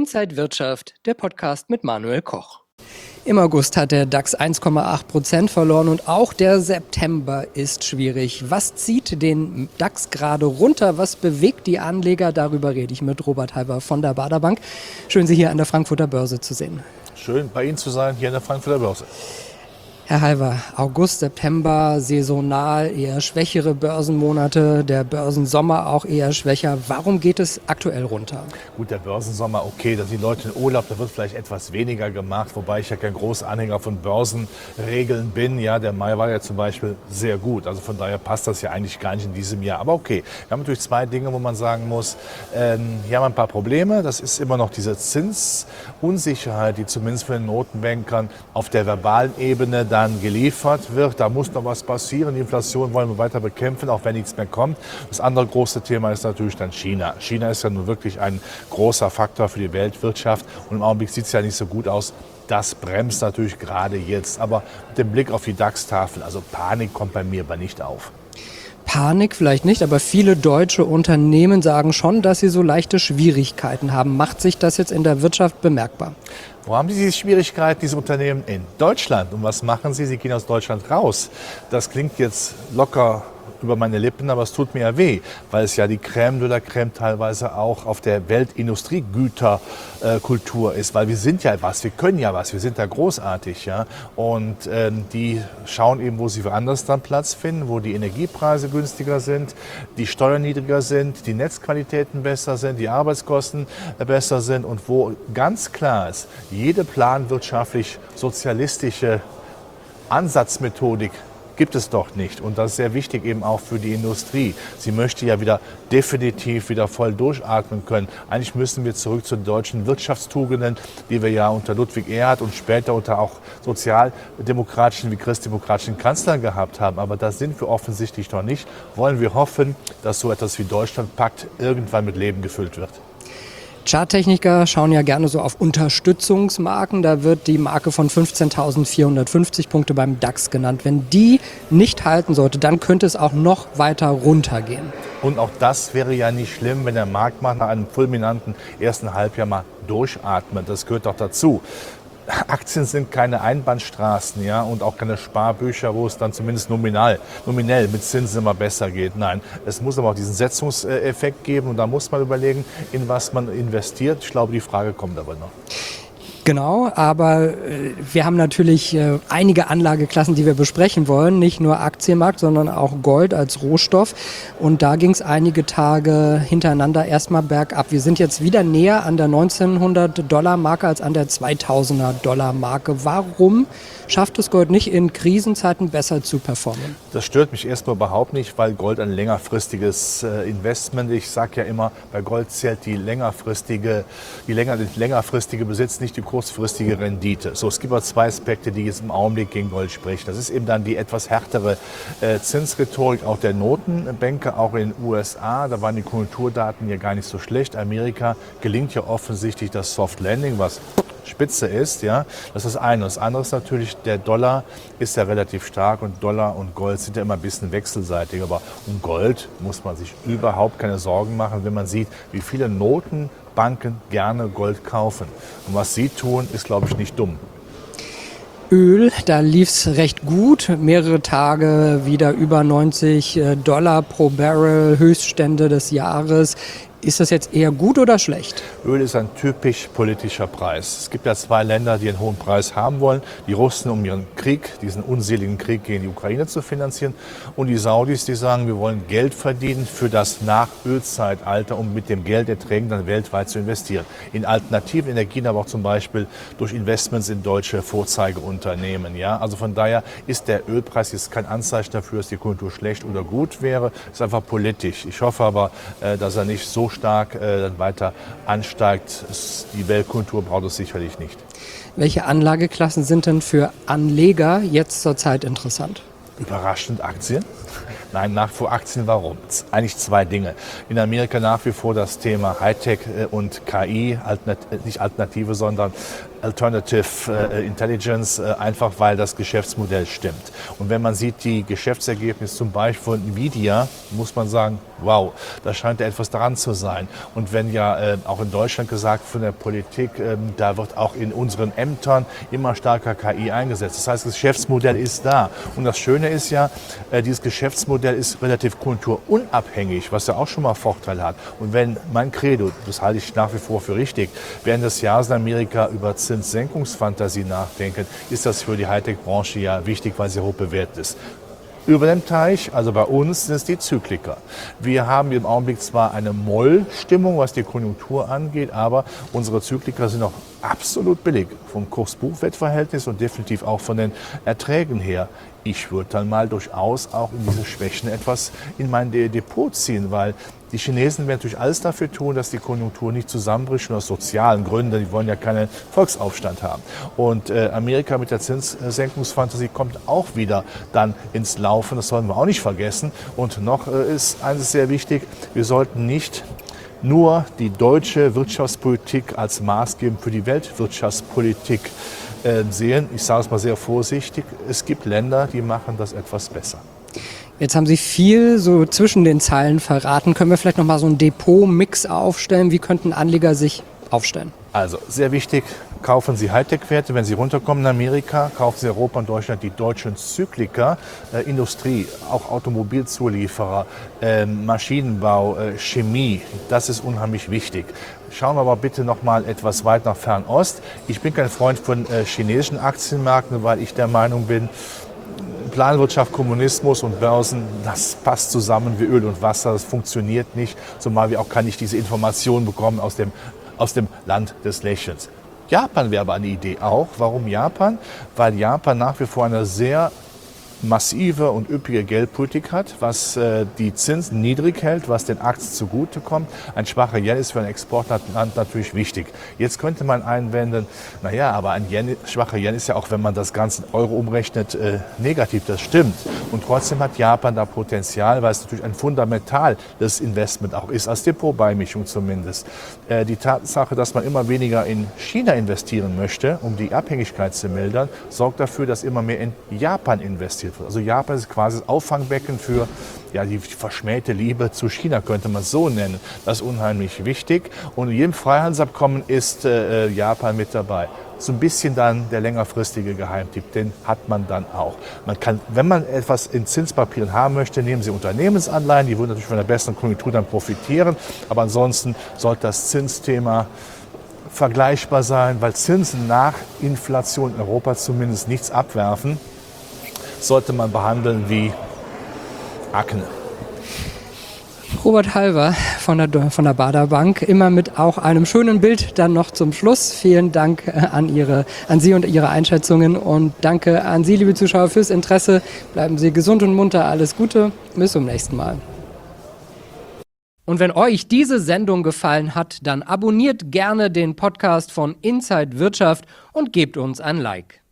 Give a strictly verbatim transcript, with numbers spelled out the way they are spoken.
Inside Wirtschaft, der Podcast mit Manuel Koch. Im August hat der DAX eins Komma acht Prozent verloren und auch der September ist schwierig. Was zieht den DAX gerade runter? Was bewegt die Anleger? Darüber rede ich mit Robert Halber von der Baader Bank. Schön, Sie hier an der Frankfurter Börse zu sehen. Schön, bei Ihnen zu sein, hier an der Frankfurter Börse. Herr Halver, August, September, saisonal eher schwächere Börsenmonate, der Börsensommer auch eher schwächer. Warum geht es aktuell runter? Gut, der Börsensommer, okay, da sind die Leute in Urlaub, da wird vielleicht etwas weniger gemacht, wobei ich ja kein großer Anhänger von Börsenregeln bin. Ja, der Mai war ja zum Beispiel sehr gut, also von daher passt das ja eigentlich gar nicht in diesem Jahr. Aber okay, wir haben natürlich zwei Dinge, wo man sagen muss, ähm, hier haben wir ein paar Probleme. Das ist immer noch diese Zinsunsicherheit, die zumindest für den Notenbankern auf der verbalen Ebene da geliefert wird. Da muss noch was passieren. Die Inflation wollen wir weiter bekämpfen, auch wenn nichts mehr kommt. Das andere große Thema ist natürlich dann China. China ist ja nun wirklich ein großer Faktor für die Weltwirtschaft und im Augenblick sieht es ja nicht so gut aus. Das bremst natürlich gerade jetzt. Aber mit dem Blick auf die DAX-Tafel, also Panik kommt bei mir aber nicht auf. Panik vielleicht nicht, aber viele deutsche Unternehmen sagen schon, dass sie so leichte Schwierigkeiten haben. Macht sich das jetzt in der Wirtschaft bemerkbar? Wo haben Sie diese Schwierigkeiten, diese Unternehmen? In Deutschland. Und was machen Sie? Sie gehen aus Deutschland raus. Das klingt jetzt locker über meine Lippen, aber es tut mir ja weh, weil es ja die Crème de la Crème teilweise auch auf der Weltindustriegüterkultur ist, weil wir sind ja was, wir können ja was, wir sind da großartig, ja, und äh, die schauen eben, wo sie woanders dann Platz finden, wo die Energiepreise günstiger sind, die Steuern niedriger sind, die Netzqualitäten besser sind, die Arbeitskosten besser sind und wo ganz klar ist, jede planwirtschaftlich-sozialistische Ansatzmethodik gibt es doch nicht. Und das ist sehr wichtig eben auch für die Industrie. Sie möchte ja wieder definitiv wieder voll durchatmen können. Eigentlich müssen wir zurück zu den deutschen Wirtschaftstugenden, die wir ja unter Ludwig Erhard und später unter auch sozialdemokratischen wie christdemokratischen Kanzlern gehabt haben. Aber das sind wir offensichtlich noch nicht. Wollen wir hoffen, dass so etwas wie Deutschlandpakt irgendwann mit Leben gefüllt wird. Charttechniker schauen ja gerne so auf Unterstützungsmarken. Da wird die Marke von fünfzehntausendvierhundertfünfzig Punkte beim DAX genannt. Wenn die nicht halten sollte, dann könnte es auch noch weiter runtergehen. Und auch das wäre ja nicht schlimm, wenn der Markt mal nach einem fulminanten ersten Halbjahr mal durchatmet. Das gehört doch dazu. Aktien sind keine Einbahnstraßen, ja, und auch keine Sparbücher, wo es dann zumindest nominal, nominell mit Zinsen immer besser geht. Nein, es muss aber auch diesen Setzungseffekt geben und da muss man überlegen, in was man investiert. Ich glaube, die Frage kommt aber noch. Genau, aber äh, wir haben natürlich äh, einige Anlageklassen, die wir besprechen wollen. Nicht nur Aktienmarkt, sondern auch Gold als Rohstoff. Und da ging es einige Tage hintereinander erstmal bergab. Wir sind jetzt wieder näher an der neunzehnhundert-Dollar-Marke als an der zweitausender-Dollar-Marke. Warum schafft es Gold nicht, in Krisenzeiten besser zu performen? Das stört mich erstmal überhaupt nicht, weil Gold ein längerfristiges äh, Investment ist. Ich sage ja immer, bei Gold zählt die längerfristige, die länger, die längerfristige Besitz, nicht die kurzfristige Rendite. So, es gibt aber zwei Aspekte, die jetzt im Augenblick gegen Gold sprechen. Das ist eben dann die etwas härtere äh, Zinsrhetorik auch der Notenbanker, auch in den U S A. Da waren die Konjunkturdaten ja gar nicht so schlecht. Amerika gelingt ja offensichtlich das Soft Landing, was Spitze ist, ja. Das ist das eine. Das andere ist natürlich, der Dollar ist ja relativ stark und Dollar und Gold sind ja immer ein bisschen wechselseitig. Aber um Gold muss man sich überhaupt keine Sorgen machen, wenn man sieht, wie viele Notenbanken gerne Gold kaufen. Und was sie tun, ist, glaube ich, nicht dumm. Öl, da lief es recht gut, mehrere Tage wieder über neunzig Dollar pro Barrel, Höchststände des Jahres. Ist das jetzt eher gut oder schlecht? Öl ist ein typisch politischer Preis. Es gibt ja zwei Länder, die einen hohen Preis haben wollen. Die Russen, um ihren Krieg, diesen unseligen Krieg gegen die Ukraine zu finanzieren. Und die Saudis, die sagen, wir wollen Geld verdienen für das Nach-Öl-Zeitalter, um mit dem Gelderträgen dann weltweit zu investieren. In alternativen Energien, aber auch zum Beispiel durch Investments in deutsche Vorzeigeunternehmen. Ja? Also von daher ist der Ölpreis jetzt kein Anzeichen dafür, dass die Konjunktur schlecht oder gut wäre. Es ist einfach politisch. Ich hoffe aber, dass er nicht so stark äh, dann weiter ansteigt. Die Weltkultur braucht es sicherlich nicht. Welche Anlageklassen sind denn für Anleger jetzt zurzeit interessant? Überraschend Aktien. Nein, nach wie vor Aktien. Warum? Eigentlich zwei Dinge. In Amerika nach wie vor das Thema Hightech und K I, nicht Alternative, sondern Alternative äh, Intelligence, äh, einfach weil das Geschäftsmodell stimmt. Und wenn man sieht die Geschäftsergebnisse zum Beispiel von Nvidia, muss man sagen, wow, da scheint ja etwas dran zu sein. Und wenn ja äh, auch in Deutschland gesagt von der Politik, äh, da wird auch in unseren Ämtern immer stärker K I eingesetzt. Das heißt, das Geschäftsmodell ist da. Und das Schöne ist ja, äh, dieses Geschäftsmodell ist relativ konjunkturunabhängig, was ja auch schon mal Vorteil hat. Und wenn mein Credo, das halte ich nach wie vor für richtig, während des Jahres in Amerika über Zinssenkungsfantasie nachdenken, ist das für die Hightech-Branche ja wichtig, weil sie hoch bewertet ist. Über dem Teich, also bei uns, sind es die Zykliker. Wir haben im Augenblick zwar eine Mollstimmung, was die Konjunktur angeht, aber unsere Zykliker sind noch absolut billig vom Kurs-Buchwert-Verhältnis und definitiv auch von den Erträgen her. Ich würde dann mal durchaus auch in diese Schwächen etwas in mein Depot ziehen, weil die Chinesen werden natürlich alles dafür tun, dass die Konjunktur nicht zusammenbricht, schon aus sozialen Gründen. Die wollen ja keinen Volksaufstand haben. Und äh, Amerika mit der Zinssenkungsfantasie kommt auch wieder dann ins Laufen. Das sollen wir auch nicht vergessen. Und noch äh, ist eines sehr wichtig, wir sollten nicht nur die deutsche Wirtschaftspolitik als maßgebend für die Weltwirtschaftspolitik äh, sehen. Ich sage es mal sehr vorsichtig. Es gibt Länder, die machen das etwas besser. Jetzt haben Sie viel so zwischen den Zeilen verraten. Können wir vielleicht noch mal so einen Depot-Mix aufstellen? Wie könnten Anleger sich aufstellen? Also sehr wichtig, kaufen Sie Hightech-Werte. Wenn Sie runterkommen in Amerika, kaufen Sie Europa und Deutschland die deutschen Zykliker, äh, Industrie, auch Automobilzulieferer, äh, Maschinenbau, äh, Chemie. Das ist unheimlich wichtig. Schauen wir aber bitte noch mal etwas weit nach Fernost. Ich bin kein Freund von äh, chinesischen Aktienmärkten, weil ich der Meinung bin, Planwirtschaft, Kommunismus und Börsen, das passt zusammen wie Öl und Wasser, das funktioniert nicht, zumal wir auch kann ich diese Informationen bekommen aus dem, aus dem Land des Lächelns. Japan wäre aber eine Idee auch. Warum Japan? Weil Japan nach wie vor eine sehr massive und üppige Geldpolitik hat, was äh, die Zinsen niedrig hält, was den Aktien zugutekommt. Ein schwacher Yen ist für ein Exportland natürlich wichtig. Jetzt könnte man einwenden, naja, aber ein Yen, schwacher Yen ist ja auch, wenn man das Ganze in Euro umrechnet, äh, negativ. Das stimmt. Und trotzdem hat Japan da Potenzial, weil es natürlich ein fundamentales Investment auch ist, als Depotbeimischung zumindest. Äh, die Tatsache, dass man immer weniger in China investieren möchte, um die Abhängigkeit zu mildern, sorgt dafür, dass immer mehr in Japan investiert. Also Japan ist quasi das Auffangbecken für ja, die verschmähte Liebe zu China, könnte man es so nennen. Das ist unheimlich wichtig. Und in jedem Freihandelsabkommen ist äh, Japan mit dabei. So ein bisschen dann der längerfristige Geheimtipp, den hat man dann auch. Man kann, wenn man etwas in Zinspapieren haben möchte, nehmen Sie Unternehmensanleihen, die würden natürlich von der besseren Konjunktur dann profitieren. Aber ansonsten sollte das Zinsthema vergleichbar sein, weil Zinsen nach Inflation in Europa zumindest nichts abwerfen. Sollte man behandeln wie Akne. Robert Halver von der, von der Baader Bank, immer mit auch einem schönen Bild dann noch zum Schluss. Vielen Dank an, Ihre, an Sie und Ihre Einschätzungen und danke an Sie, liebe Zuschauer, fürs Interesse. Bleiben Sie gesund und munter, alles Gute, bis zum nächsten Mal. Und wenn euch diese Sendung gefallen hat, dann abonniert gerne den Podcast von Inside Wirtschaft und gebt uns ein Like.